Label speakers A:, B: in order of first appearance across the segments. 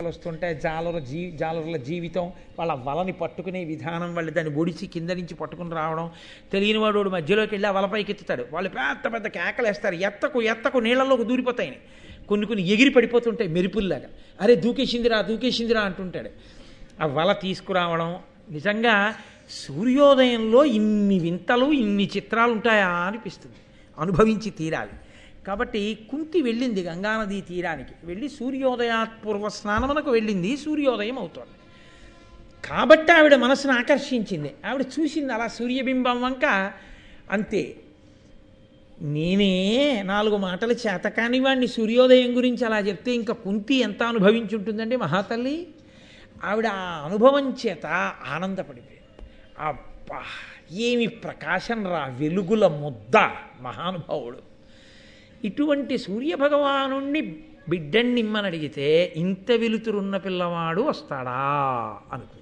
A: వస్తుంటే జాలరుల జీవితం, వాళ్ళ వలని పట్టుకునే విధానం, వాళ్ళు దాన్ని ఒడిచి కింద నుంచి పట్టుకుని రావడం, తెలియని వాడు మధ్యలోకి వెళ్ళి ఆ వలపైకి ఎత్తుతాడు, వాళ్ళు పెద్ద పెద్ద కేకలు వేస్తారు, ఎత్తకు నీళ్ళలోకి దూరిపోతాయని, కొన్ని ఎగిరి పడిపోతుంటాయి మెరుపుల్లాగా, అరే దూకేసిందిరా అంటుంటాడు. ఆ వల తీసుకురావడం, నిజంగా సూర్యోదయంలో ఇన్ని వింతలు ఇన్ని చిత్రాలు ఉంటాయా అనిపిస్తుంది, అనుభవించి తీరాలి. కాబట్టి కుంతి వెళ్ళింది గంగానదీ తీరానికి, వెళ్ళి సూర్యోదయాత్పూర్వ స్నానమునకు వెళ్ళింది, సూర్యోదయం అవుతోంది కాబట్టి ఆవిడ మనసును ఆకర్షించింది. ఆవిడ చూసింది అలా సూర్యబింబం వంక, అంతే. నేనే 4 మాటలు చేతకాని వాడిని సూర్యోదయం గురించి అలా చెప్తే ఇంకా కుంతి ఎంత అనుభవించుంటుందండి మహాతల్లి. ఆవిడ ఆ అనుభవం చేత ఆనందపడిపోయింది. అబ్బా ఏమి ప్రకాశం రా, వెలుగుల ముద్ద మహానుభావుడు. ఇటువంటి సూర్యభగవానుణ్ణి బిడ్డనిమ్మని అడిగితే ఇంత వెలుతురున్న పిల్లవాడు వస్తాడా అనుకు,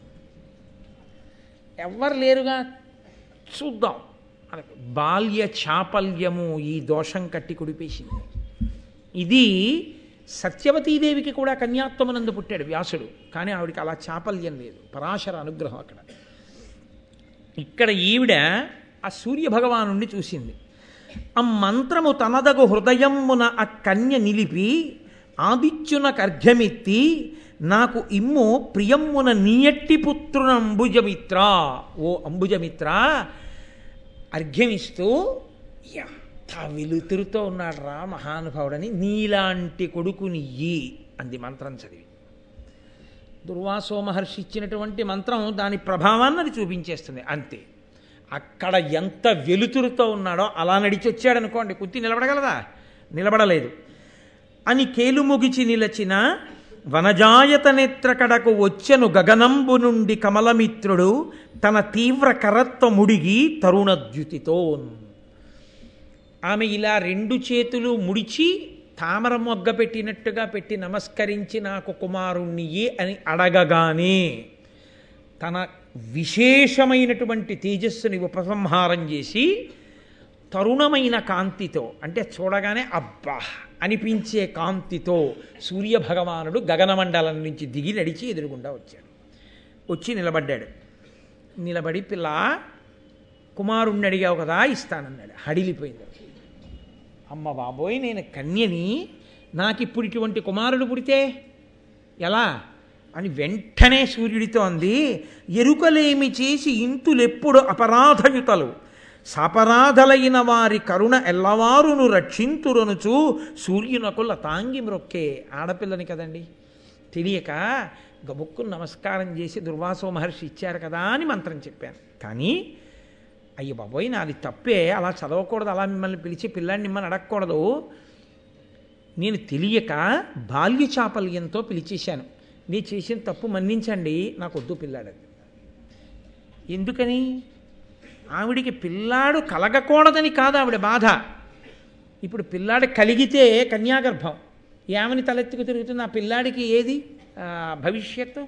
A: ఎవ్వరు లేరుగా, చూద్దాం అనుకు. బాల్య చాపల్యము ఈ దోషం కట్టి కుడిపేసింది. ఇది సత్యవతీదేవికి కూడా కన్యాత్వమునందు పుట్టాడు వ్యాసుడు, కానీ ఆవిడికి అలా చాపల్యం లేదు, పరాశర అనుగ్రహం అక్కడ. ఇక్కడ ఈవిడ ఆ సూర్యభగవానుణ్ణి చూసింది. ఆ మంత్రము తనదగు హృదయమున ఆ కన్య నిలిపి ఆదిత్యున కర్ఘ్యమెత్తి నాకు ఇమ్ము ప్రియమ్మున నీయట్టి పుత్రున అంబుజమిత్ర, ఓ అంబుజమిత్ర అర్ఘ్యమిస్తూ, ఎంత వెలుతురుతో ఉన్నాడు రా మహానుభావుడని, నీలాంటి కొడుకునియ్యి అంది మంత్రం చదివి. దుర్వాసో మహర్షి ఇచ్చినటువంటి మంత్రం దాని ప్రభావాన్ని అది చూపించేస్తుంది, అంతే. అక్కడ ఎంత వెలుతురుతో ఉన్నాడో అలా నడిచి వచ్చాడనుకోండి, కుంతి నిలబడగలదా? నిలబడలేదు. అని కేలుముగిచి నిలచిన వనజాయత నేత్రకడకు వచ్చెను గగనంబు నుండి కమలమిత్రుడు తన తీవ్ర కరత్వ ముడిగి తరుణద్యుతితో. ఆమె ఇలా 2 చేతులు ముడిచి తామర మొగ్గ పెట్టినట్టుగా పెట్టి నమస్కరించి నాకు కుమారుణ్ణియే అని అడగగానే తన విశేషమైనటువంటి తేజస్సుని ఉపసంహారం చేసి తరుణమైన కాంతితో, అంటే చూడగానే అబ్బా అనిపించే కాంతితో సూర్యభగవానుడు గగనమండలం నుంచి దిగి నడిచి ఎదురుగుండా వచ్చాడు. వచ్చి నిలబడ్డాడు. నిలబడి, పిల్ల కుమారుణ్ణి అడిగావు కదా ఇస్తానన్నాడు. హడిలిపోయింది. అమ్మ బాబోయ్, నేను కన్యని, నాకిప్పుడు ఇటువంటి కుమారుడు పుడితే ఎలా అని వెంటనే సూర్యుడితో అంది. ఎరుకలేమి చేసి ఇంతులెప్పుడు అపరాధయుతలు, సపరాధలైన వారి కరుణ ఎల్లవారును రక్షింతురనుచు సూర్యునకు లతాంగి మ్రొక్కే. ఆడపిల్లని కదండి, తెలియక గబుక్కును నమస్కారం చేసి దుర్వాసో మహర్షి ఇచ్చారు కదా అని మంత్రం చెప్పాను. కానీ అయ్య బాబోయ్ నాది తప్పే, అలా చదవకూడదు, అలా మిమ్మల్ని పిలిచి పిల్లాడిని మిమ్మల్ని అడగకూడదు. నేను తెలియక బాల్య చాపల్యంతో పిలిచేశాను, నీ చేసిన తప్పు మన్నించండి, నాకు వద్దు పిల్లాడది. ఎందుకని? ఆవిడికి పిల్లాడు కలగకూడదని కాదు ఆవిడ బాధ. ఇప్పుడు పిల్లాడు కలిగితే కన్యాగర్భం ఏమని తలెత్తుకు తిరుగుతుంది? ఆ పిల్లాడికి ఏది భవిష్యత్తు?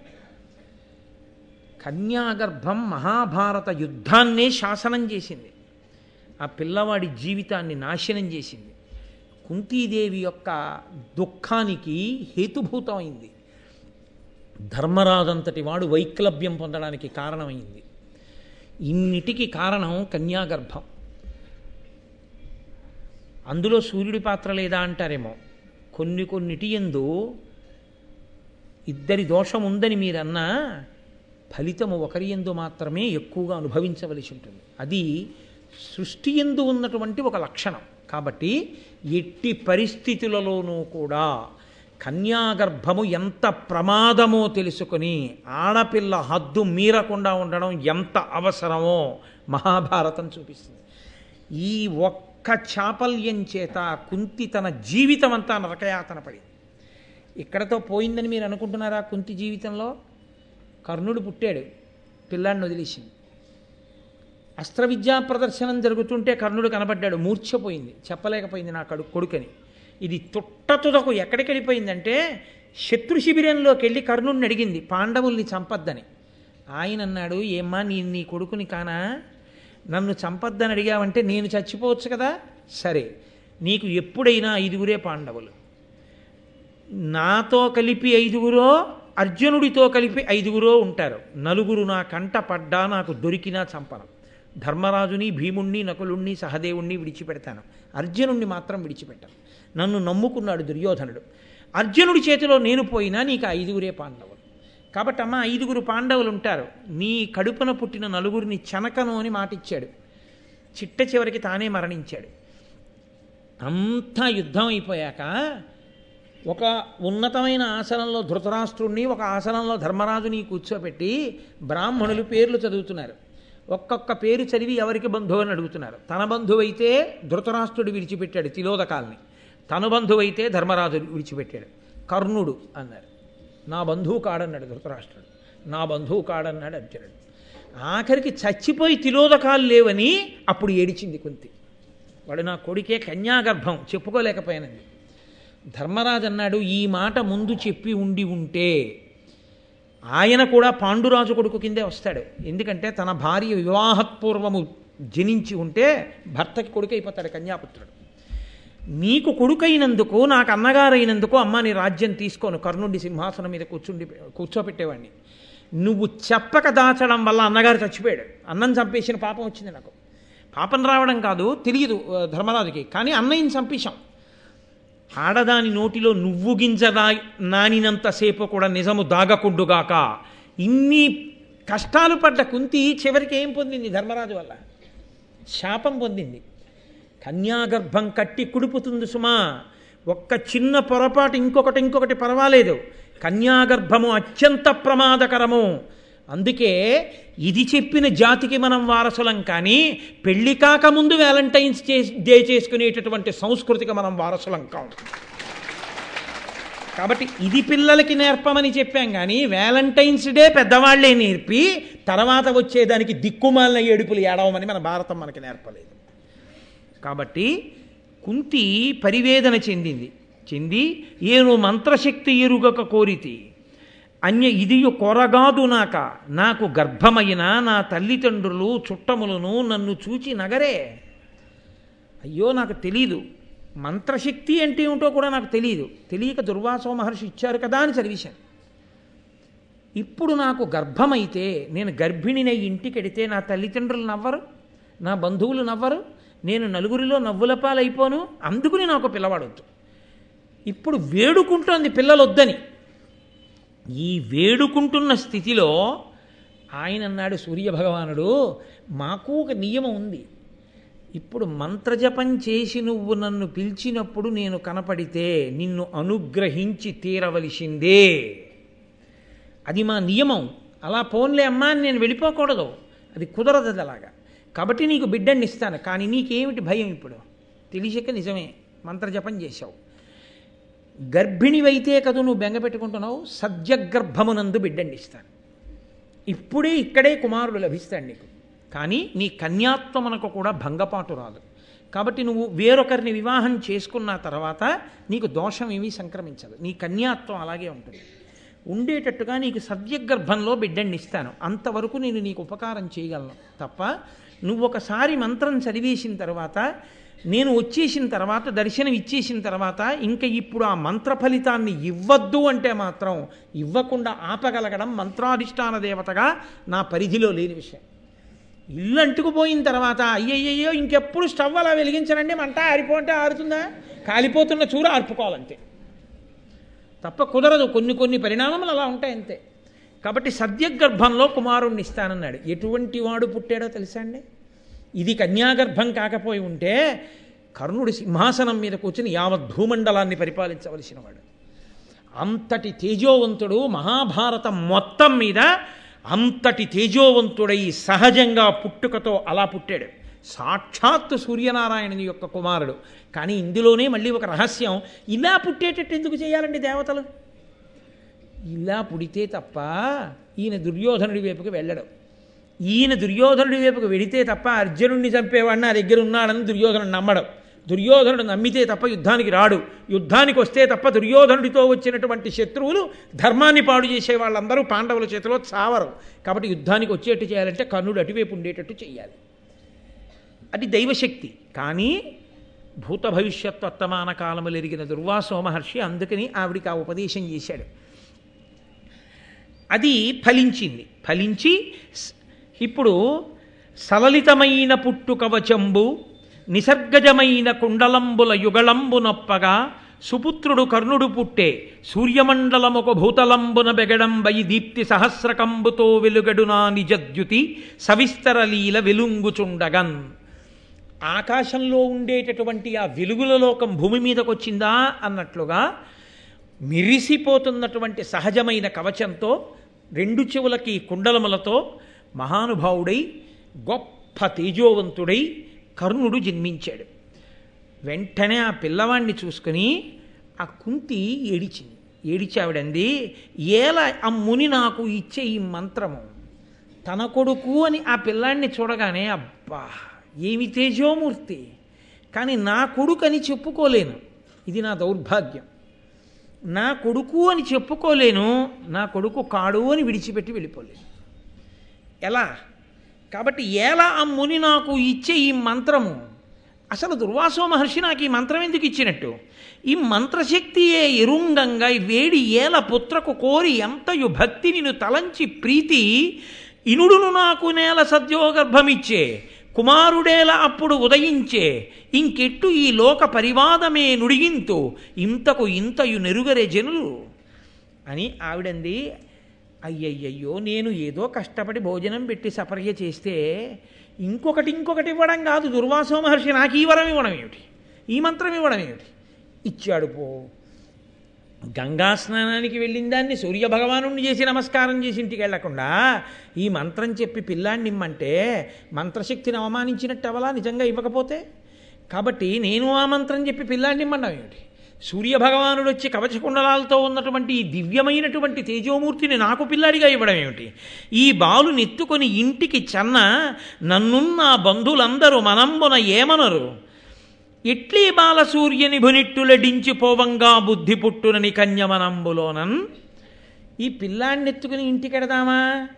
A: కన్యాగర్భం మహాభారత యుద్ధాన్నే శాసనం చేసింది, ఆ పిల్లవాడి జీవితాన్ని నాశనం చేసింది, కుంతీదేవి యొక్క దుఃఖానికి హేతుభూతమైంది, ధర్మరాజంతటి వాడు వైక్లభ్యం పొందడానికి కారణమైంది. ఇన్నిటికి కారణం కన్యాగర్భం. అందులో సూర్యుడి పాత్ర లేదా అంటారేమో. కొన్నిటి యందు ఇద్దరి దోషం ఉందని మీరన్నా ఫలితము ఒకరి యందు మాత్రమే ఎక్కువగా అనుభవించవలసి ఉంటుంది. అది సృష్టి యందు ఉన్నటువంటి ఒక లక్షణం. కాబట్టి ఎట్టి పరిస్థితులలోనూ కూడా కన్యాగర్భము ఎంత ప్రమాదమో తెలుసుకొని ఆడపిల్ల హద్దు మీరకుండా ఉండడం ఎంత అవసరమో మహాభారతం చూపిస్తుంది. ఈ ఒక్క చాపల్యం చేత కుంతి తన జీవితం అంతా నరకయాతన పడింది. ఇక్కడతో పోయిందని మీరు అనుకుంటున్నారా? కుంతి జీవితంలో కర్ణుడు పుట్టాడు, పిల్లాడిని వదిలేసింది. అస్త్ర విద్యా ప్రదర్శనం జరుగుతుంటే కర్ణుడు కనబడ్డాడు, మూర్ఛపోయింది, చెప్పలేకపోయింది నా కొడుకని. ఇది తుట్టతుదకు ఎక్కడికి వెళ్ళిపోయిందంటే శత్రు శిబిరంలోకి వెళ్ళి కర్ణుడిని అడిగింది పాండవుల్ని చంపద్దని. ఆయన అన్నాడు, ఏమ్మా నీ కొడుకుని కానా, నన్ను చంపద్దని అడిగావంటే నేను చచ్చిపోవచ్చు కదా, సరే నీకు ఎప్పుడైనా 5గురే పాండవులు, నాతో కలిపి 5గురో అర్జునుడితో కలిపి 5గురో ఉంటారు. 4 నా కంట పడ్డా నాకు దొరికినా చంపను. ధర్మరాజుని, భీముణ్ణి, నకులుణ్ణి, సహదేవుణ్ణి విడిచిపెడతాను. అర్జునుణ్ణి మాత్రం విడిచిపెట్టాను. నన్ను నమ్ముకున్నాడు దుర్యోధనుడు. అర్జునుడి చేతిలో నేను పోయినా నీకు 5గురే పాండవులు. కాబట్టి అమ్మ 5గురు పాండవులు ఉంటారు. నీ కడుపున పుట్టిన 4గురిని చెనకను అని మాటిచ్చాడు. చిట్ట చివరికి తానే మరణించాడు. అంతా యుద్ధం అయిపోయాక ఒక ఉన్నతమైన ఆసనంలో ధృతరాష్ట్రుణ్ణి, ఒక ఆసనంలో ధర్మరాజుని కూర్చోబెట్టి బ్రాహ్మణులు పేర్లు చదువుతున్నారు. ఒక్కొక్క పేరు చదివి ఎవరికి బంధువు అని అడుగుతున్నారు. తన బంధువైతే ధృతరాష్ట్రుడు విడిచిపెట్టాడు తిలోదకాల్ని, తన బంధువైతే ధర్మరాజు విడిచిపెట్టాడు. కర్ణుడు అన్నారు, నా బంధువు కాడన్నాడు ధృతరాష్ట్రుడు. నా బంధువు కాడన్నాడు అర్జునుడు. ఆఖరికి చచ్చిపోయి తిలోదకాలు లేవని అప్పుడు ఏడిచింది కుంతి. వాడు నా కొడుకే, కన్యాగర్భం, చెప్పుకోలేకపోయానండి. ధర్మరాజు అన్నాడు, ఈ మాట ముందు చెప్పి ఉంటే ఆయన కూడా పాండురాజు కొడుకు కిందే వస్తాడు. ఎందుకంటే తన భార్య వివాహపూర్వము జనించి ఉంటే భర్తకి కొడుకు అయిపోతాడు, కన్యాపుత్రుడు. నీకు కొడుకైనందుకు, నాకు అన్నగారైనందుకు అమ్మ నీ రాజ్యం తీసుకోను, కర్ణుడి సింహాసనం మీద కూర్చోపెట్టేవాడిని. నువ్వు చెప్పక దాచడం వల్ల అన్నగారు చచ్చిపోయాడు. అన్నం చంపేసిన పాపం వచ్చింది నాకు. పాపం రావడం కాదు, తెలియదు ధర్మరాజుకి, కానీ అన్నయ్యని చంపేశాం. ఆడదాని నోటిలో నువ్వు గింజ నానినంతసేపు కూడా నిజము దాగకుండుగాక. ఇన్ని కష్టాలు పడ్డ కుంతి చివరికి ఏం పొందింది? ధర్మరాజు వల్ల శాపం పొందింది. కన్యాగర్భం కట్టి కుడుపుతుంది సుమా. ఒక్క చిన్న పొరపాటు, ఇంకొకటి పర్వాలేదు, కన్యాగర్భము అత్యంత ప్రమాదకరము. అందుకే ఇది చెప్పిన జాతికి మనం వారసులం, కానీ పెళ్లి కాకముందు వ్యాలంటైన్స్ డే చేసుకునేటటువంటి సంస్కృతికి మనం వారసులం కాం. కాబట్టి ఇది పిల్లలకి నేర్పమని చెప్పాం, కానీ వ్యాలంటైన్స్ డే పెద్దవాళ్లే నేర్పి తర్వాత వచ్చేదానికి దిక్కుమాలిన ఏడుపులు ఏడవమని మన భారతం మనకి నేర్పలేదు. కాబట్టి కుంతి పరివేదన చెంది ఏను మంత్రశక్తి ఎరుగక కోరితి అన్య ఇదియు కొరగాదు నాకు గర్భమైన నా తల్లిదండ్రులు చుట్టములను నన్ను చూచి నగరే. అయ్యో నాకు తెలీదు, మంత్రశక్తి అంటే ఏమిటో కూడా నాకు తెలియక దుర్వాసో మహర్షి ఇచ్చారు కదా అని చదివేశాను. ఇప్పుడు నాకు గర్భమైతే, నేను గర్భిణినై ఇంటికెడితే నా తల్లిదండ్రులు నవ్వరు, నా బంధువులు నవ్వరు, నేను నలుగురిలో నవ్వుల పాలైపోను. అందుకుని నాకు పిల్లవాడొద్దు. ఇప్పుడు వేడుకుంటోంది పిల్లలొద్దని. ఈ వేడుకుంటున్న స్థితిలో ఆయన అన్నాడు, సూర్యభగవానుడు, మాకు ఒక నియమం ఉంది. ఇప్పుడు మంత్రజపం చేసి నువ్వు నన్ను పిలిచినప్పుడు నేను కనపడితే నిన్ను అనుగ్రహించి తీరవలసిందే. అది మా నియమం. అలా పోన్లే అమ్మా అని నేను వెళ్ళిపోకూడదు, అది కుదరదు అలాగా. కాబట్టి నీకు బిడ్డని ఇస్తాను. కానీ నీకేమిటి భయం? ఇప్పుడు తెలియక నిజమే మంత్రజపం చేశావు. గర్భిణివైతే కదా నువ్వు బెంగ పెట్టుకుంటున్నావు. సద్యగర్భమునందు బిడ్డని ఇస్తాను. ఇక్కడే కుమారుడు లభిస్తాడు నీకు. కానీ నీ కన్యాత్వమునకు కూడా భంగపాటు రాదు. కాబట్టి నువ్వు వేరొకరిని వివాహం చేసుకున్న తర్వాత నీకు దోషం ఏమీ సంక్రమించదు. నీ కన్యాత్వం అలాగే ఉంటుంది. ఉండేటట్టుగా నీకు సద్యగర్భంలో బిడ్డని ఇస్తాను. అంతవరకు నేను నీకు ఉపకారం చేయగలను తప్ప, నువ్వు ఒకసారి మంత్రం చదివేసిన తర్వాత, నేను వచ్చేసిన తర్వాత, దర్శనం ఇచ్చేసిన తర్వాత ఇంకా ఇప్పుడు ఆ మంత్ర ఫలితాన్ని ఇవ్వద్దు అంటే మాత్రం ఇవ్వకుండా ఆపగలగడం మంత్రాధిష్టాన దేవతగా నా పరిధిలో లేని విషయం. ఇల్లు అంటుకుపోయిన తర్వాత అయ్యయ్యో ఇంకెప్పుడు స్టవ్ అలా వెలిగించనండి, మంట ఆరిపోంటే ఆరుతుందా? కాలిపోతున్న చూర ఆర్పుకోవాలంతే తప్ప కుదరదు. కొన్ని పరిణామములు అలా ఉంటాయి అంతే. కాబట్టి సద్యగర్భంలో కుమారుణ్ణి ఇస్తానన్నాడు. ఎటువంటి వాడు పుట్టాడో తెలుసా అండి? ఇది కన్యాగర్భం కాకపోయి ఉంటే కర్ణుడి సింహాసనం మీద కూర్చుని యావత్ భూమండలాన్ని పరిపాలించవలసిన వాడు. అంతటి తేజోవంతుడు, మహాభారతం మొత్తం మీద అంతటి తేజోవంతుడై సహజంగా పుట్టుకతో అలా పుట్టాడు. సాక్షాత్తు సూర్యనారాయణుని యొక్క కుమారుడు. కానీ ఇందులోనే మళ్ళీ ఒక రహస్యం. ఇలా పుట్టేటట్టు ఎందుకు చేయాలండి దేవతలు? ఇలా పుడితే తప్ప ఈయన దుర్యోధనుడి వైపుకి వెళ్ళడం. ఈయన దుర్యోధనుడి వైపుకి వెడితే తప్ప అర్జునుడిని చంపేవాడిని నా దగ్గర ఉన్నాడని దుర్యోధనుడు నమ్మడం. దుర్యోధనుడు నమ్మితే తప్ప యుద్ధానికి రాడు. యుద్ధానికి వస్తే తప్ప దుర్యోధనుడితో వచ్చినటువంటి శత్రువులు ధర్మాన్ని పాడు చేసే వాళ్ళందరూ పాండవుల చేతిలో చావరు. కాబట్టి యుద్ధానికి వచ్చేట్టు చేయాలంటే కర్ణుడు అటువైపు ఉండేటట్టు చేయాలి. అది దైవశక్తి. కానీ భూత భవిష్యత్ వర్తమాన కాలములు ఎరిగిన దుర్వాసో మహర్షి అందుకని ఆవిడికి ఆ ఉపదేశం చేశాడు. అది ఫలించింది. ఫలించి ఇప్పుడు సలలితమైన పుట్టు కవచంబు నిసర్గజమైన కుండలంబుల యుగళంబు నొప్పగా సుపుత్రుడు కర్ణుడు పుట్టే సూర్యమండలమొక భూతలంబున బెగడంబయి దీప్తి సహస్రకంబుతో వెలుగడునా నిజద్యుతి సవిస్తర లీల వెలుంగుచుండగన్. ఆకాశంలో ఉండేటటువంటి ఆ వెలుగుల లోకం భూమి మీదకు వచ్చిందా అన్నట్లుగా మిరిసిపోతున్నటువంటి సహజమైన కవచంతో రెండు చెవులకి కుండలములతో మహానుభావుడై గొప్ప తేజోవంతుడై కర్ణుడు జన్మించాడు. వెంటనే ఆ పిల్లవాణ్ణి చూసుకుని ఆ కుంతి ఏడిచింది. ఏడిచి ఆవిడంది, ఏలా ఆ ముని నాకు ఇచ్చే ఈ మంత్రము తన కొడుకు అని ఆ పిల్లాన్ని చూడగానే అబ్బా ఏమి తేజోమూర్తి, కానీ నా కొడుకు అని చెప్పుకోలేను, ఇది నా దౌర్భాగ్యం. నా కొడుకు అని చెప్పుకోలేను, నా కొడుకు కాడు అని విడిచిపెట్టి వెళ్ళిపోలేను. ఎలా? కాబట్టి ఎలా ఆ ముని నాకు ఇచ్చే ఈ మంత్రము, అసలు దుర్వాసో మహర్షి నాకు ఈ మంత్రం ఎందుకు ఇచ్చినట్టు? ఈ మంత్రశక్తియే ఎరుంగంగా వేడి ఏల పుత్రకు కోరి ఎంతయు భక్తి నిన్ను తలంచి ప్రీతి ఇనుడును నాకు నేల సద్యోగర్భమిచ్చే కుమారుడేల అప్పుడు ఉదయించే ఇంకెట్టు ఈ లోక పరివాదమే నుడిగింతు ఇంతకు ఇంతయు నెరుగరే జనులు అని ఆవిడంది. అయ్యయ్యయ్యో, నేను ఏదో కష్టపడి భోజనం పెట్టి సపర్య చేస్తే ఇంకొకటి ఇవ్వడం కాదు, దుర్వాసో మహర్షి నాకు ఈ వరం ఇవ్వడం ఏమిటి, ఈ మంత్రం ఇవ్వడం ఏమిటి? ఇచ్చాడు పో. గంగా స్నానానికి వెళ్ళిన దాన్ని సూర్యభగవాను చేసి నమస్కారం చేసి ఇంటికి వెళ్లకుండా ఈ మంత్రం చెప్పి పిల్లాన్ని ఇమ్మంటే మంత్రశక్తిని అవమానించినట్టు అవలా నిజంగా ఇవ్వకపోతే? కాబట్టి నేను ఆ మంత్రం చెప్పి పిల్లాన్ని ఇమ్మన్నాం ఏమిటి? సూర్యభగవానుడు వచ్చి కవచకుండలాలతో ఉన్నటువంటి ఈ దివ్యమైనటువంటి తేజోమూర్తిని నాకు పిల్లాడిగా ఇవ్వడం ఏమిటి? ఈ బాలు నెత్తుకొని ఇంటికి చన్న నన్నున్న బంధువులందరూ మనంబున ఏమనరు, ఎట్లీ బాలసూర్యని భునిట్టులడించి పోవంగా బుద్ధి పుట్టునని కన్యమనంబులోనన్. ఈ పిల్లాన్నెత్తుకుని ఇంటికెడదామా?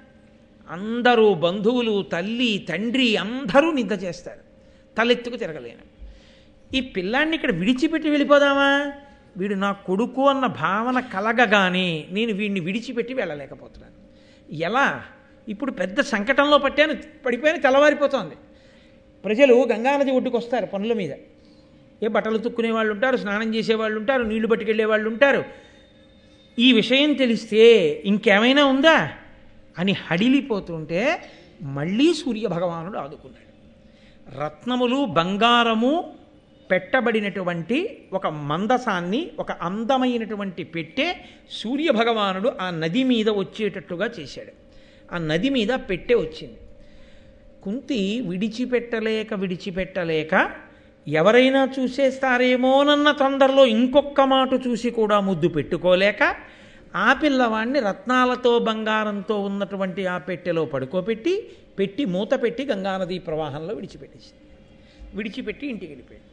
A: అందరూ బంధువులు, తల్లి, తండ్రి అందరూ నిద్ర చేస్తారు, తలెత్తుకు తిరగలేను. ఈ పిల్లాన్ని ఇక్కడ విడిచిపెట్టి వెళ్ళిపోదామా? వీడు నా కొడుకు అన్న భావన కలగగానే నేను వీడిని విడిచిపెట్టి వెళ్ళలేకపోతున్నాను. ఎలా? ఇప్పుడు పెద్ద సంకటంలో పడిపోయాను, తెల్లవారిపోతోంది. ప్రజలు గంగానది ఒడ్డుకు వస్తారు పనుల మీద. ఏ బట్టలు తుక్కునే వాళ్ళు ఉంటారు, స్నానం చేసేవాళ్ళు ఉంటారు, నీళ్లు పట్టుకెళ్ళే వాళ్ళు ఉంటారు. ఈ విషయం తెలిస్తే ఇంకేమైనా ఉందా అని హడిలిపోతుంటే మళ్ళీ సూర్యభగవానుడు ఆదుకున్నాడు. రత్నములు బంగారము పెట్టబడినటువంటి ఒక మందసాన్ని, ఒక అందమైనటువంటి పెట్టె సూర్యభగవానుడు ఆ నది మీద వచ్చేటట్టుగా చేశాడు. ఆ నది మీద పెట్టె వచ్చింది. కుంతి విడిచిపెట్టలేక ఎవరైనా చూసేస్తారేమోనన్న తొందరలో ఇంకొక్క మాట చూసి కూడా ముద్దు పెట్టుకోలేక ఆ పిల్లవాడిని రత్నాలతో బంగారంతో ఉన్నటువంటి ఆ పెట్టెలో పెట్టి మూత పెట్టి గంగానదీ ప్రవాహంలో విడిచిపెట్టి ఇంటికి వెళ్ళిపోయాడు.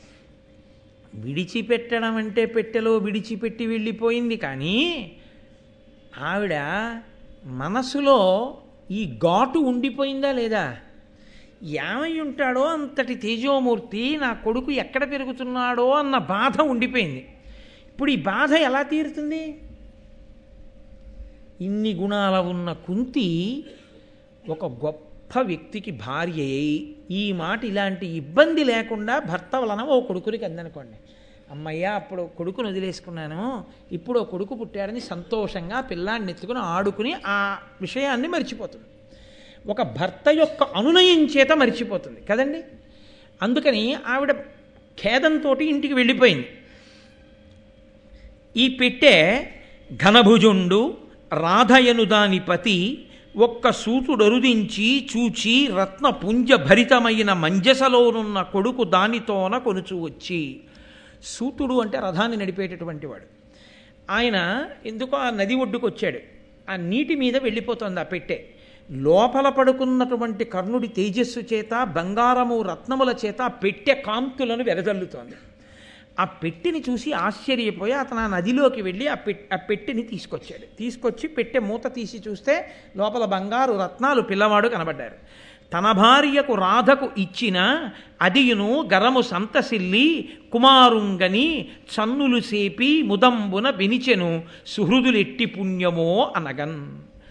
A: విడిచిపెట్టడం అంటే పెట్టెలో విడిచిపెట్టి వెళ్ళిపోయింది, కానీ ఆవిడ మనసులో ఈ ఘాటు ఉండిపోయిందా లేదా? ఏమై ఉంటాడో అంతటి తేజోమూర్తి నా కొడుకు ఎక్కడ పెరుగుతున్నాడో అన్న బాధ ఉండిపోయింది. ఇప్పుడు ఈ బాధ ఎలా తీరుతుంది? ఇన్ని గుణాల ఉన్న కుంతి ఒక గొప్ప వ్యక్తికి భార్య అయి ఈ మాట ఇలాంటి ఇబ్బంది లేకుండా భర్త వలన ఓ కొడుకునికి అందనుకోండి, అమ్మయ్య అప్పుడు కొడుకును వదిలేసుకున్నాను, ఇప్పుడు ఓ కొడుకు పుట్టాడని సంతోషంగా పిల్లాన్ని ఎత్తుకుని ఆడుకుని ఆ విషయాన్ని మర్చిపోతుంది. ఒక భర్త యొక్క అనునయం చేత మర్చిపోతుంది కదండి. అందుకని ఆవిడ ఖేదంతో ఇంటికి వెళ్ళిపోయింది. ఈ పెట్టె ఘనభుజుండు రాధయను దాని పతి ఒక్క సూతుడరుదించి చూచి రత్న పుంజ భరితమైన మంజసలోనున్న కొడుకు దానితోన కొనుచు వచ్చి. సూతుడు అంటే రథాన్ని నడిపేటటువంటి వాడు. ఆయన ఎందుకో ఆ నది ఒడ్డుకు వచ్చాడు. ఆ నీటి మీద వెళ్ళిపోతుంది ఆ పెట్టె. లోపల పడుకున్నటువంటి కర్ణుడి తేజస్సు చేత బంగారము రత్నముల చేత ఆ పెట్టె కాంతులను వెదజల్లుతోంది. ఆ పెట్టెని చూసి ఆశ్చర్యపోయి అతను ఆ నదిలోకి వెళ్ళి ఆ పెట్టెని తీసుకొచ్చి పెట్టె మూత తీసి చూస్తే లోపల బంగారు రత్నాలు పిల్లవాడు కనబడ్డారు. తన భార్యకు రాధకు ఇచ్చిన అదియును గరము సంతసిల్లి కుమారుంగని చన్నులు సేపి ముదంబున వినిచెను సుహృదులెట్టి పుణ్యమో అనగన్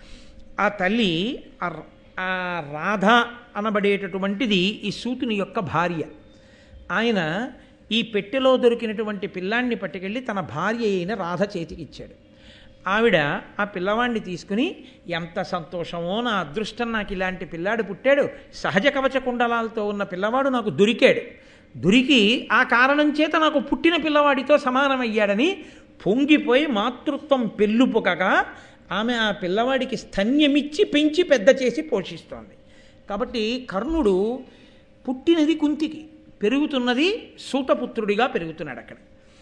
A: ఆ తల్లి ఆ ఆ రాధ అనబడేటటువంటిది ఈ సూతుని యొక్క భార్య. ఆయన ఈ పెట్టెలో దొరికినటువంటి పిల్లాన్ని పట్టుకెళ్ళి తన భార్య అయిన రాధ చేతికి ఇచ్చాడు. ఆవిడ ఆ పిల్లవాడిని తీసుకుని ఎంత సంతోషమో, నా అదృష్టం, నాకు ఇలాంటి పిల్లాడు పుట్టాడు, సహజ కవచ కుండలాలతో ఉన్న పిల్లవాడు నాకు దొరికాడు, దొరికి ఆ కారణం చేత నాకు పుట్టిన పిల్లవాడితో సమానమయ్యాడని పొంగిపోయి మాతృత్వం పెళ్ళుపుకగా ఆమె ఆ పిల్లవాడికి స్తన్యమిచ్చి పెంచి పెద్ద చేసి పోషిస్తోంది. కాబట్టి కర్ణుడు పుట్టినది కుంతికి, పెరుగుతున్నది సూతపుత్రుడిగా పెరుగుతున్నాడు అక్కడ.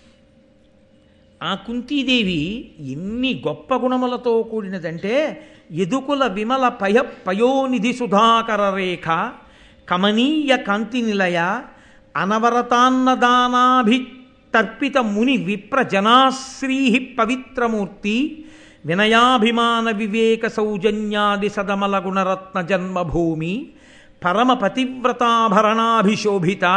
A: ఆ కుంతీదేవి ఎన్ని గొప్ప గుణములతో కూడినదంటే, యదుకుల విమల పయోనిధి సుధాకర రేఖ కమనీయ కాంతి నిలయ అనవరతాన్నదానాభితర్పిత ముని విప్ర జనాశ్రీ పవిత్రమూర్తి వినయాభిమాన వివేక సౌజన్యాది సదమల గుణరత్న జన్మభూమి పరమ పతివ్రతాభరణాభిశోభిత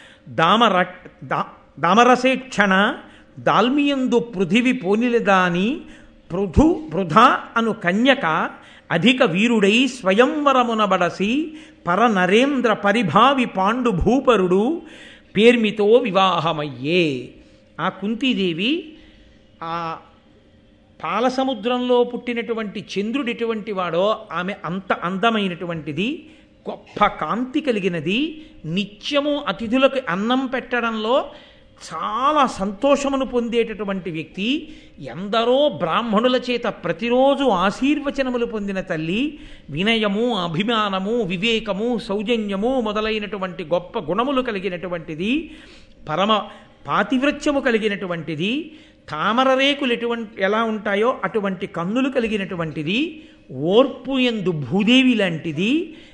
A: దామరసేక్షణ దాల్మియందు పృథివి పోనిలదాని పృథ అను కన్యక అధిక వీరుడై స్వయంవరమునబడసి పరనరేంద్ర పరిభావి పాండు భూపరుడు పేర్మితో వివాహమయ్యే. ఆ కుంతీదేవి ఆ పాలసముద్రంలో పుట్టినటువంటి చంద్రుడు ఎటువంటి వాడో ఆమె అంత అందమైనటువంటిది, గొప్ప కాంతి కలిగినది, నిత్యము అతిథులకు అన్నం పెట్టడంలో చాలా సంతోషమును పొందేటటువంటి వ్యక్తి, ఎందరో బ్రాహ్మణుల చేత ప్రతిరోజు ఆశీర్వచనములు పొందిన తల్లి, వినయము, అభిమానము, వివేకము, సౌజన్యము మొదలైనటువంటి గొప్ప గుణములు కలిగినటువంటిది, పరమ పాతివ్రత్యము కలిగినటువంటిది, తామర రేకులు ఎలా ఉంటాయో అటువంటి కన్నులు కలిగినటువంటిది, ఓర్పు యందు భూదేవి లాంటిది,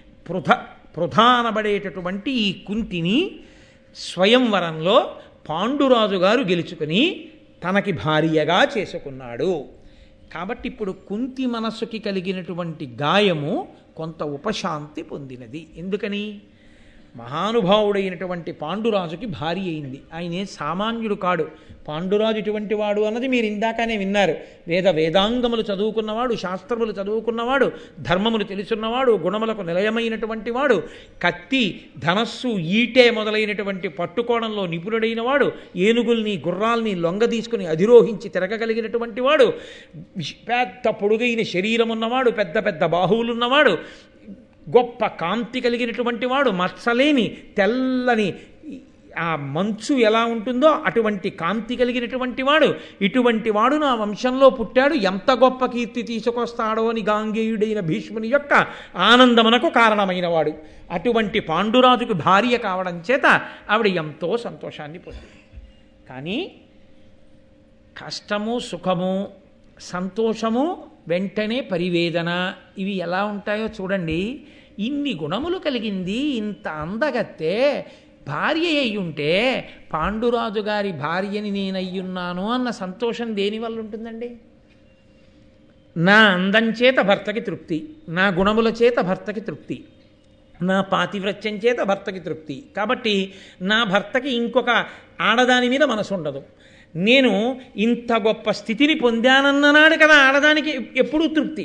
A: ప్రధానబడేటటువంటి ఈ కుంతిని స్వయంవరంలో పాండురాజు గారు గెలుచుకుని తనకి భార్యగా చేసుకున్నాడు. కాబట్టి ఇప్పుడు కుంతి మనస్సుకి కలిగినటువంటి గాయము కొంత ఉపశాంతి పొందినది. ఎందుకని? మహానుభావుడైనటువంటి పాండురాజుకి భార్య అయింది. ఆయనే సామాన్యుడు కాడు. పాండురాజు ఇటువంటి వాడు అన్నది మీరు ఇందాకనే విన్నారు. వేదాంగములు చదువుకున్నవాడు, శాస్త్రములు చదువుకున్నవాడు, ధర్మములు తెలుసున్నవాడు, గుణములకు నిలయమైనటువంటి వాడు, కత్తి, ధనస్సు, ఈటే మొదలైనటువంటి పట్టుకోణంలో నిపుణుడైన వాడు, ఏనుగుల్ని గుర్రాల్ని లొంగ తీసుకుని అధిరోహించి తిరగగలిగినటువంటి వాడు, పెద్ద పొడుగైన శరీరం ఉన్నవాడు, పెద్ద పెద్ద బాహువులున్నవాడు, గొప్ప కాంతి కలిగినటువంటి వాడు, మత్సలేని తెల్లని ఆ మంచు ఎలా ఉంటుందో అటువంటి కాంతి కలిగినటువంటి వాడు, ఇటువంటి వాడు నా వంశంలో పుట్టాడు, ఎంత గొప్ప కీర్తి తీసుకొస్తాడో అని గాంగేయుడైన భీష్ముని యొక్క ఆనందమునకు కారణమైన వాడు. అటువంటి పాండురాజుకు భార్య కావడం చేత ఆవిడ ఎంతో సంతోషాన్ని పొందింది. కానీ కష్టము, సుఖము, సంతోషము, వెంటనే పరివేదన, ఇవి ఎలా ఉంటాయో చూడండి. ఇన్ని గుణములు కలిగింది, ఇంత అందగత్తే భార్య అయ్యుంటే పాండురాజు గారి భార్యని నేనయ్యున్నాను అన్న సంతోషం దేనివల్ల ఉంటుందండి? నా అందం చేత భర్తకి తృప్తి, నా గుణముల చేత భర్తకి తృప్తి, నా పాతివ్రత్యం చేత భర్తకి తృప్తి. కాబట్టి నా భర్తకి ఇంకొక ఆడదాని మీద మనసు ఉండదు. నేను ఇంత గొప్ప స్థితిని పొందానన్ననాడు కదా ఆడదానికి ఎప్పుడూ తృప్తి.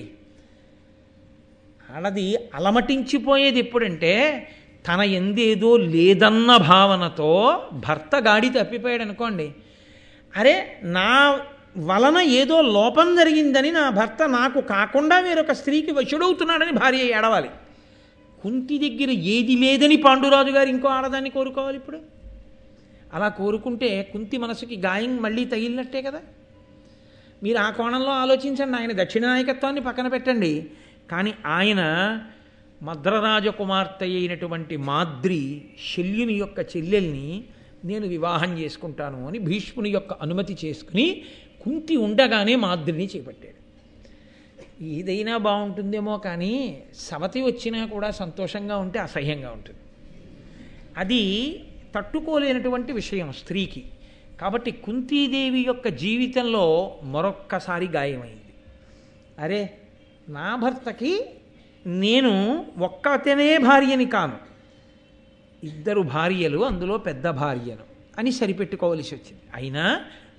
A: ఆడది అలమటించిపోయేది ఎప్పుడంటే తన ఎందేదో లేదన్న భావనతో భర్త గాడి తప్పిపోయాడు అనుకోండి, అరే నా వలన ఏదో లోపం జరిగిందని నా భర్త నాకు కాకుండా వేరొక స్త్రీకి వశుడవుతున్నాడని భార్య ఏడవాలి. కుంతి దగ్గర ఏది లేదని పాండురాజు గారు ఇంకో ఆడదాన్ని కోరుకోవాలి ఇప్పుడు? అలా కోరుకుంటే కుంతి మనసుకి గాయం మళ్ళీ తగిలినట్టే కదా. మీరు ఆ కోణంలో ఆలోచించండి. ఆయన దక్షిణ నాయకత్వాన్ని పక్కన పెట్టండి. కానీ ఆయన మద్రరాజకుమార్తె అయినటువంటి మాద్రి శల్యుని యొక్క చెల్లెల్ని నేను వివాహం చేసుకుంటాను అని భీష్ముని యొక్క అనుమతి చేసుకుని కుంతి ఉండగానే మాద్రిని చేపట్టాడు. ఏదైనా బాగుంటుందేమో కానీ సవతి వచ్చినా కూడా సంతోషంగా ఉంటే అసహ్యంగా ఉంటుంది. అది తట్టుకోలేనటువంటి విషయం స్త్రీకి. కాబట్టి కుంతీదేవి యొక్క జీవితంలో మరొక్కసారి గాయమైంది. అరే నా భర్తకి నేను ఒక్కతనే భార్యని కాను, ఇద్దరు భార్యలు, అందులో పెద్ద భార్యను అని సరిపెట్టుకోవలసి వచ్చింది. అయినా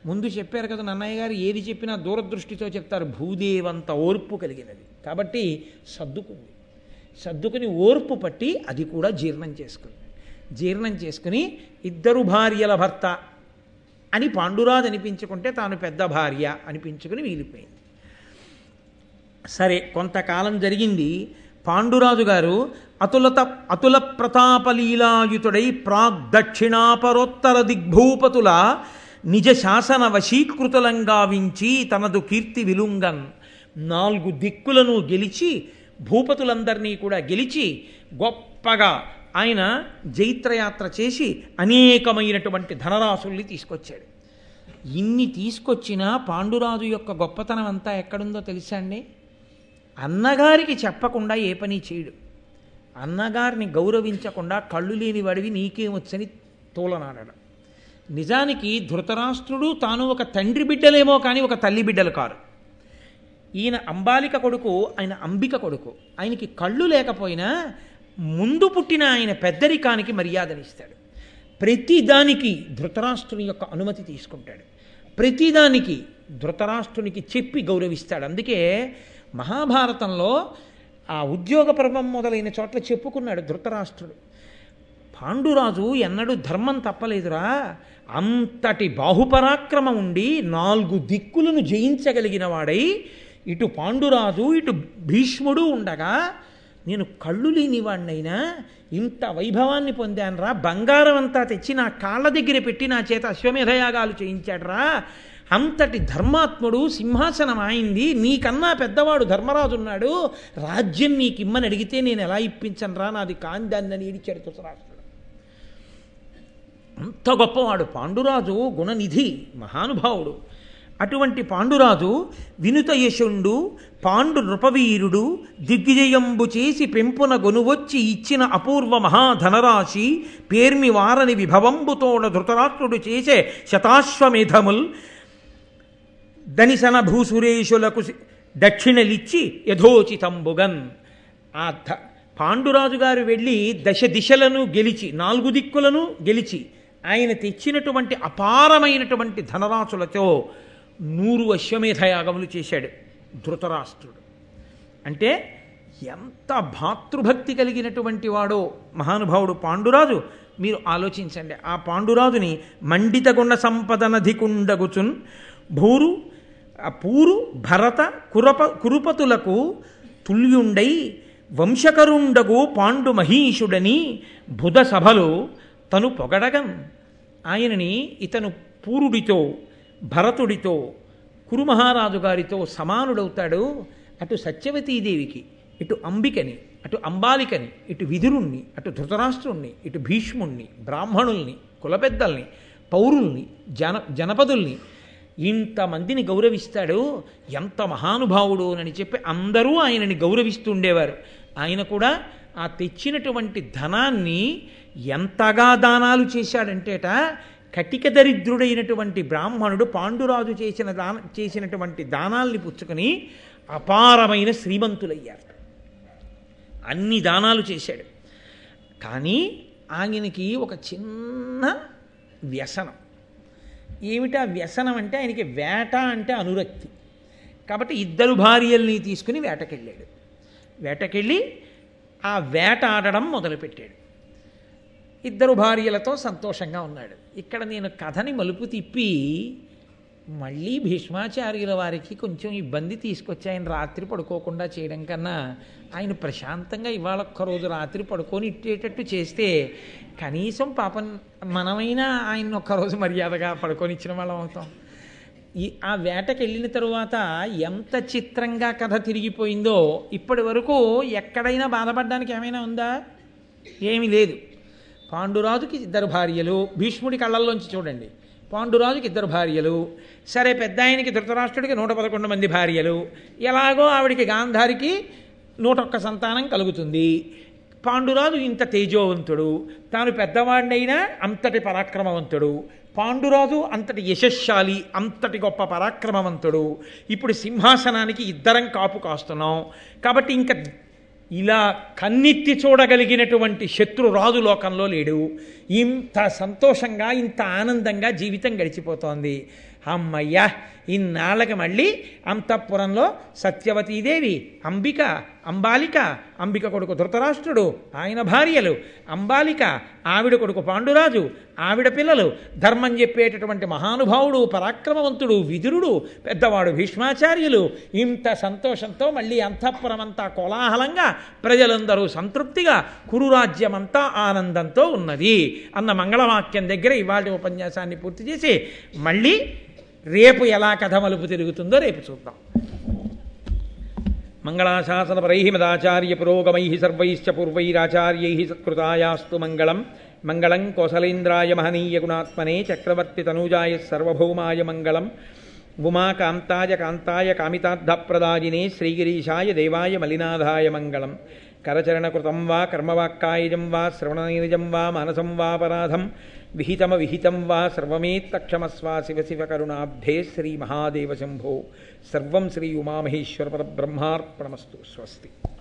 A: ముందు చెప్పారు కదా నన్నయ్య గారు, ఏది చెప్పినా దూరదృష్టితో చెప్తారు. భూదేవంత ఓర్పు కలిగినది కాబట్టి సర్దుకుని ఓర్పు పట్టి అది కూడా జీర్ణం చేసుకుని ఇద్దరు భార్యల భర్త అని పాండురాజు అనిపించుకుంటే తాను పెద్ద భార్య అనిపించుకుని వీలిపోయింది. సరే, కొంతకాలం జరిగింది. పాండురాజు గారు అతుల ప్రతాపలీలాయుతుడై ప్రాగ్దక్షిణాపరోత్తర దిగ్భూపతుల నిజ శాసన వశీకృతులంగావించి తనదు కీర్తి విలుంగన్ 4 దిక్కులను గెలిచి భూపతులందరినీ కూడా గెలిచి గొప్పగా ఆయన జైత్రయాత్ర చేసి అనేకమైనటువంటి ధనరాశుల్ని తీసుకొచ్చాడు. ఇన్ని తీసుకొచ్చినా పాండురాజు యొక్క గొప్పతనం అంతా ఎక్కడుందో తెలుసా అండి? అన్నగారికి చెప్పకుండా ఏ పని చేయడు. అన్నగారిని గౌరవించకుండా కళ్ళు లేని వాడివి నీకేమొచ్చని తోలనాడడం. నిజానికి ధృతరాష్ట్రుడు తాను ఒక తండ్రి బిడ్డలేమో కానీ ఒక తల్లి బిడ్డలు కారు. ఈయన అంబాలిక కొడుకు, ఆయన అంబిక కొడుకు. ఆయనకి కళ్ళు లేకపోయినా ముందు పుట్టిన ఆయన పెద్దరికానికి మర్యాదనిస్తాడు. ప్రతిదానికి ధృతరాష్ట్రుని యొక్క అనుమతి తీసుకుంటాడు. ప్రతిదానికి ధృతరాష్ట్రునికి చెప్పి గౌరవిస్తాడు. అందుకే మహాభారతంలో ఆ ఉద్యోగ పర్వం మొదలైన చోట్ల చెప్పుకున్నాడు ధృతరాష్ట్రుడు, పాండురాజు ఎన్నడూ ధర్మం తప్పలేదురా, అంతటి బాహుపరాక్రమం ఉండి 4 దిక్కులను జయించగలిగిన వాడై ఇటు పాండురాజు ఇటు భీష్ముడు ఉండగా నేను కళ్ళు లేని వాడినైనా ఇంత వైభవాన్ని పొందానురా, బంగారం అంతా తెచ్చి నా కాళ్ళ దగ్గర పెట్టి నా చేత అశ్వమేధయాగాలు చేయించాడురా, అంతటి ధర్మాత్ముడు, సింహాసనం ఆయింది, నీకన్నా పెద్దవాడు ధర్మరాజు ఉన్నాడు, రాజ్యం నీకిమ్మని అడిగితే నేను ఎలా ఇప్పించనురా, నాది కాందాన్ని ఏడిచాడు ధృతరాష్ట్రుడు. అంత గొప్పవాడు పాండురాజు, గుణనిధి, మహానుభావుడు. అటువంటి పాండురాజు వినుత యశుండు, పాండు నృపవీరుడు, దిగ్విజయంబు చేసి పెంపున గొనువొచ్చి ఇచ్చిన అపూర్వ మహాధనరాశి పేర్మి వారని విభవంబుతోడ ధృతరాష్ట్రుడు చేసే శతాశ్వమేధముల్ దనిసన భూసురేషులకు దక్షిణలిచ్చి యథోచితంబుగన్. ఆ పాండురాజు గారు వెళ్ళి దిశలను గెలిచి 4 దిక్కులను గెలిచి ఆయన తెచ్చినటువంటి అపారమైనటువంటి ధనరాశులతో 100 అశ్వమేధయాగములు చేశాడు ధృతరాష్ట్రుడు. అంటే ఎంత భాతృభక్తి కలిగినటువంటి వాడో మహానుభావుడు పాండురాజు. మీరు ఆలోచించండి, ఆ పాండురాజుని మండిత గుణ సంపదనధికుండగుచున్ పూరు భరత కురుపతులకు తుల్యుండై వంశకరుండగు పాండు మహీషుడని బుధ సభలో తను పొగడగన్. ఆయనని ఇతను పూరుడితో, భరతుడితో, కురుమహారాజు గారితో సమానుడవుతాడు. అటు సత్యవతీదేవికి, ఇటు అంబికని, అటు అంబాలికని, ఇటు విదురుణ్ణి, అటు ధృతరాష్ట్రుణ్ణి, ఇటు భీష్ముణ్ణి, బ్రాహ్మణుల్ని, కులపెద్దల్ని, పౌరుల్ని, జనపదుల్ని, ఇంతమందిని గౌరవిస్తాడు. ఎంత మహానుభావుడు అని చెప్పి అందరూ ఆయనని గౌరవిస్తూ ఉండేవారు. ఆయన కూడా ఆ తెచ్చినటువంటి ధనాన్ని ఎంతగా దానాలు చేశాడంటేట, కటిక దరిద్రుడైనటువంటి బ్రాహ్మణుడు పాండురాజు చేసినటువంటి దానాల్ని పుచ్చుకొని అపారమైన శ్రీమంతులయ్యారు. అన్ని దానాలు చేశాడు. కానీ ఆయనకి ఒక చిన్న వ్యసనం. ఏమిటా వ్యసనం అంటే, ఆయనకి వేట అంటే అనురక్తి. కాబట్టి 2 భార్యల్ని తీసుకుని వేటకెళ్ళాడు. వేటకెళ్ళి ఆ వేట ఆడడం మొదలుపెట్టాడు. 2 భార్యలతో సంతోషంగా ఉన్నాడు. ఇక్కడ నేను కథని మలుపు తిప్పి మళ్ళీ భీష్మాచార్యుల వారికి కొంచెం ఇబ్బంది తీసుకొచ్చి ఆయన రాత్రి పడుకోకుండా చేయడం కన్నా ఆయన ప్రశాంతంగా ఇవాళ ఒక్కరోజు రాత్రి పడుకొని ఇట్టేటట్టు చేస్తే కనీసం పాపం మనమైనా ఆయన ఒక్కరోజు మర్యాదగా పడుకొని ఇచ్చిన వాళ్ళం అవుతాం. ఆ వేటకి వెళ్ళిన తరువాత ఎంత చిత్రంగా కథ తిరిగిపోయిందో, ఇప్పటి వరకు ఎక్కడైనా బాధపడడానికి ఏమైనా ఉందా? ఏమీ లేదు. పాండురాజుకి 2 భార్యలు, భీష్ముడి కళ్ళల్లోంచి చూడండి, పాండురాజుకి 2 భార్యలు, సరే పెద్ద ఆయనకి ధృతరాష్ట్రుడికి 111 మంది భార్యలు, ఎలాగో ఆవిడికి గాంధారికి 101 సంతానం కలుగుతుంది. పాండురాజు ఇంత తేజోవంతుడు, తాను పెద్దవాడినైనా అంతటి పరాక్రమవంతుడు, పాండురాజు అంతటి యశస్శాలి, అంతటి గొప్ప పరాక్రమవంతుడు. ఇప్పుడు సింహాసనానికి 2 కాపు కాస్తున్నాం కాబట్టి ఇంకా ఇలా కన్నెత్తి చూడగలిగినటువంటి శత్రురాజు లోకంలో లేడు. ఇంత సంతోషంగా, ఇంత ఆనందంగా జీవితం గడిచిపోతోంది. అమ్మయ్యా ఇన్నాళ్ళకి మళ్ళీ అంతఃపురంలో సత్యవతీదేవి, అంబిక కొడుకు ధృతరాష్ట్రుడు, ఆయన భార్యలు, అంబాలిక ఆవిడ కొడుకు పాండురాజు, ఆవిడ పిల్లలు, ధర్మం చెప్పేటటువంటి మహానుభావుడు, పరాక్రమవంతుడు విదురుడు, పెద్దవాడు భీష్మాచార్యులు, ఇంత సంతోషంతో మళ్ళీ అంతఃపురం అంతా కోలాహలంగా ప్రజలందరూ సంతృప్తిగా కురురాజ్యమంతా ఆనందంతో ఉన్నది అన్న మంగళవాక్యం దగ్గర ఇవాళ ఉపన్యాసాన్ని పూర్తి చేసి మళ్ళీ రేపు ఎలా కథ మలుపు తిరుగుతుందో రేపు చూద్దాం. మంగళాశాసనపరై మదాచార్య పురోగమై సర్వైశ్చ పూర్వైరాచార్యై సత్కృతాయాస్తు మంగళం. మంగళం కోసలేంద్రాయ మహనీయ గుణాత్మనే చక్రవర్తి తనూజాయ సర్వభౌమాయ మంగళం. ఉమాకాంతాయ కాంతాయ కామితార్థప్రదాయినే శ్రీగిరీశాయ దేవాయ మలినాథాయ మంగళం. కరచరణకృతం వా కర్మవాక్కాయజం వా శ్రవణనైజం వా మానసం వాపరాధం విహితం వా సర్వమేత్తక్షమస్వ శివ శివ కరుణాబ్ధే శ్రీ మహాదేవ శంభో. సర్వం శ్రీ ఉమామహేశ్వర పరబ్రహ్మార్పణమస్తు. స్వస్తి.